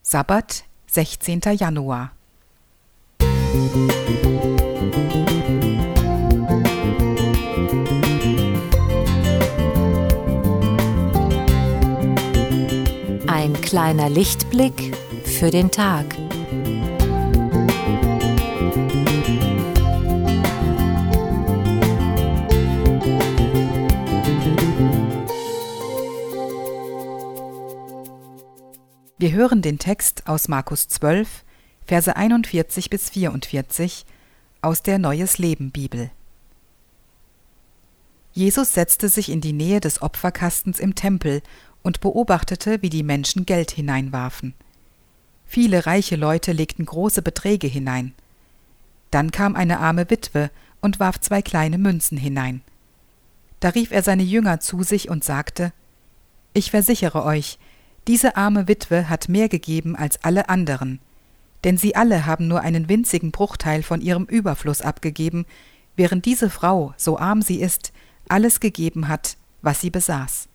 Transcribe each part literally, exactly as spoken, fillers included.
Sabbat, sechzehnter Januar. Ein kleiner Lichtblick für den Tag. Wir hören den Text aus Markus zwölf, Verse einundvierzig bis vierundvierzig aus der Neues Leben Bibel. Jesus setzte sich in die Nähe des Opferkastens im Tempel und beobachtete, wie die Menschen Geld hineinwarfen. Viele reiche Leute legten große Beträge hinein. Dann kam eine arme Witwe und warf zwei kleine Münzen hinein. Da rief er seine Jünger zu sich und sagte: Ich versichere euch, diese arme Witwe hat mehr gegeben als alle anderen, denn sie alle haben nur einen winzigen Bruchteil von ihrem Überfluss abgegeben, während diese Frau, so arm sie ist, alles gegeben hat, was sie besaß.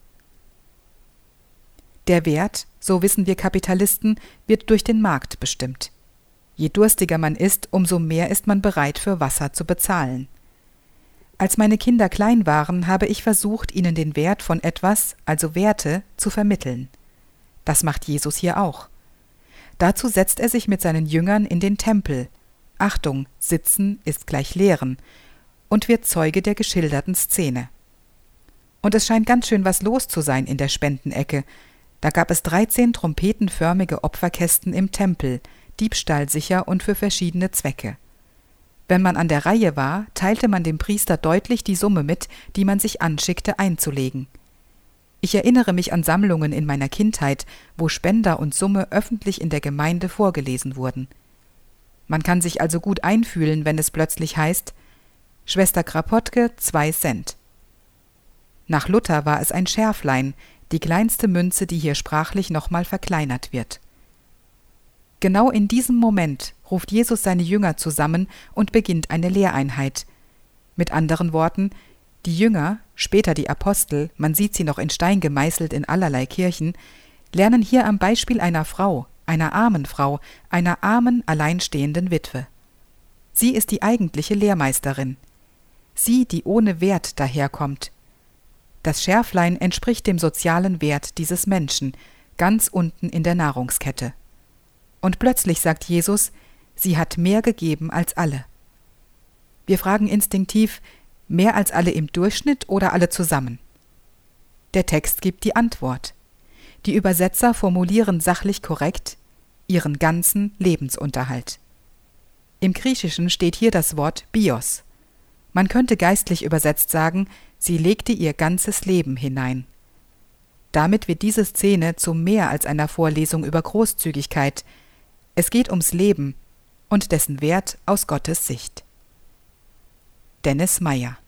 Der Wert, so wissen wir Kapitalisten, wird durch den Markt bestimmt. Je durstiger man ist, umso mehr ist man bereit, für Wasser zu bezahlen. Als meine Kinder klein waren, habe ich versucht, ihnen den Wert von etwas, also Werte, zu vermitteln. Das macht Jesus hier auch. Dazu setzt er sich mit seinen Jüngern in den Tempel. Achtung, sitzen ist gleich lehren, und wird Zeuge der geschilderten Szene. Und es scheint ganz schön was los zu sein in der Spendenecke. Da gab es dreizehn trompetenförmige Opferkästen im Tempel, diebstahlsicher und für verschiedene Zwecke. Wenn man an der Reihe war, teilte man dem Priester deutlich die Summe mit, die man sich anschickte einzulegen. Ich erinnere mich an Sammlungen in meiner Kindheit, wo Spender und Summe öffentlich in der Gemeinde vorgelesen wurden. Man kann sich also gut einfühlen, wenn es plötzlich heißt: Schwester Krapotke, zwei Cent. Nach Luther war es ein Scherflein, die kleinste Münze, die hier sprachlich nochmal verkleinert wird. Genau in diesem Moment ruft Jesus seine Jünger zusammen und beginnt eine Lehreinheit. Mit anderen Worten, die Jünger, später die Apostel, man sieht sie noch in Stein gemeißelt in allerlei Kirchen, lernen hier am Beispiel einer Frau, einer armen Frau, einer armen, alleinstehenden Witwe. Sie ist die eigentliche Lehrmeisterin. Sie, die ohne Wert daherkommt. Das Scherflein entspricht dem sozialen Wert dieses Menschen, ganz unten in der Nahrungskette. Und plötzlich sagt Jesus, sie hat mehr gegeben als alle. Wir fragen instinktiv, mehr als alle im Durchschnitt oder alle zusammen? Der Text gibt die Antwort. Die Übersetzer formulieren sachlich korrekt: ihren ganzen Lebensunterhalt. Im Griechischen steht hier das Wort bios. Man könnte geistlich übersetzt sagen, sie legte ihr ganzes Leben hinein. Damit wird diese Szene zu mehr als einer Vorlesung über Großzügigkeit. Es geht ums Leben und dessen Wert aus Gottes Sicht. Dennis Meyer.